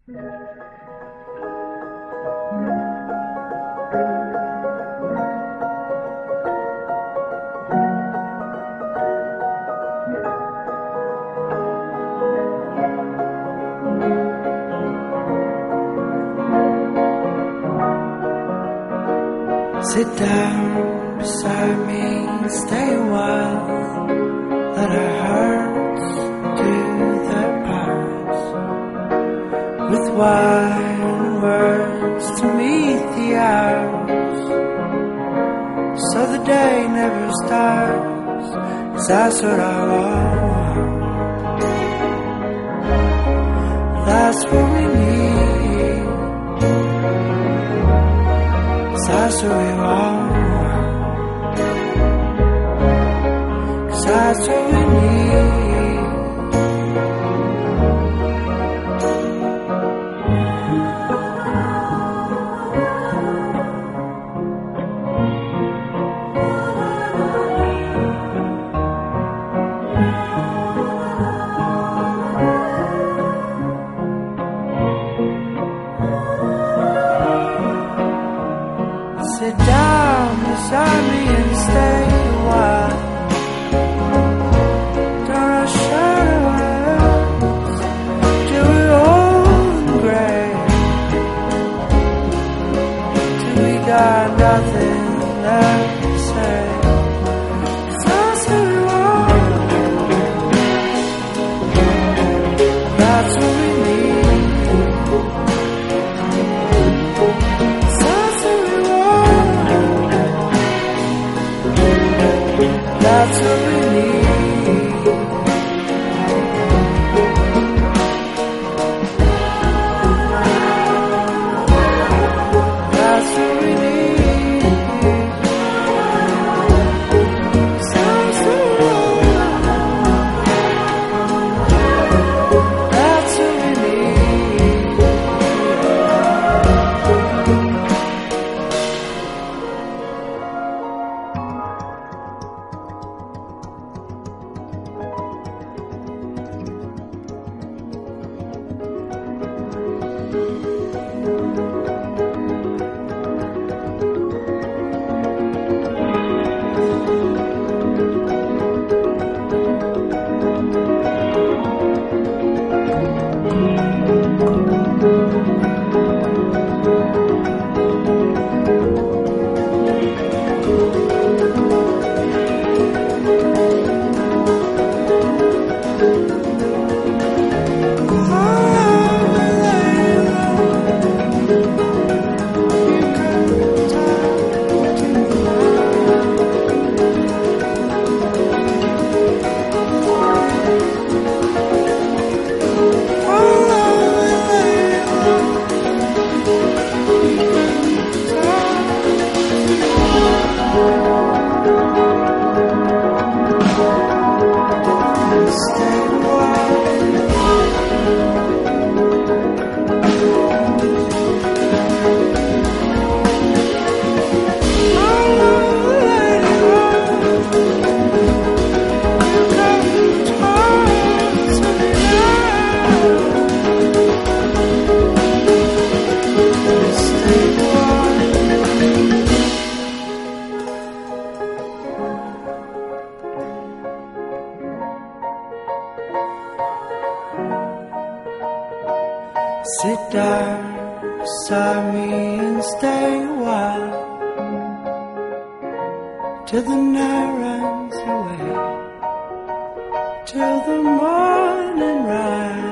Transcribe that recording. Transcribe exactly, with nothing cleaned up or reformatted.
Sit down beside me and stay a while. Let our hearts do their parts, with wine words to meet the hours, so the day never starts. 'Cause that's what I want. That's what we need. 'Cause that's what we want. 'Cause that's what we need. Sit down beside me and stay a while. Don't rush out of us till we're old and grey, till we got nothing left to say. 'Cause that's what we want. That's what we need. 'Cause that's what we want. That's what we need. That's what we need. Sounds so wrong. That's what we need. Sit down beside me and stay a while, till the night runs away, till the morning rise.